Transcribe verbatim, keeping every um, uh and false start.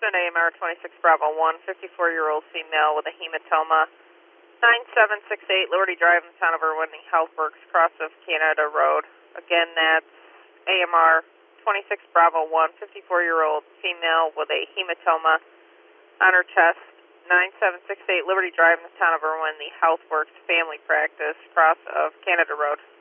Attachment A M R twenty-six Bravo one, fifty-four-year-old female with a hematoma, nine seven six eight Liberty Drive in the town of Irwin, Healthworks, cross of Canada Road. Again, that's A M R twenty-six Bravo one, fifty-four-year-old female with a hematoma on her chest, nine seven six eight Liberty Drive in the town of Irwin, the Healthworks Family Practice, cross of Canada Road.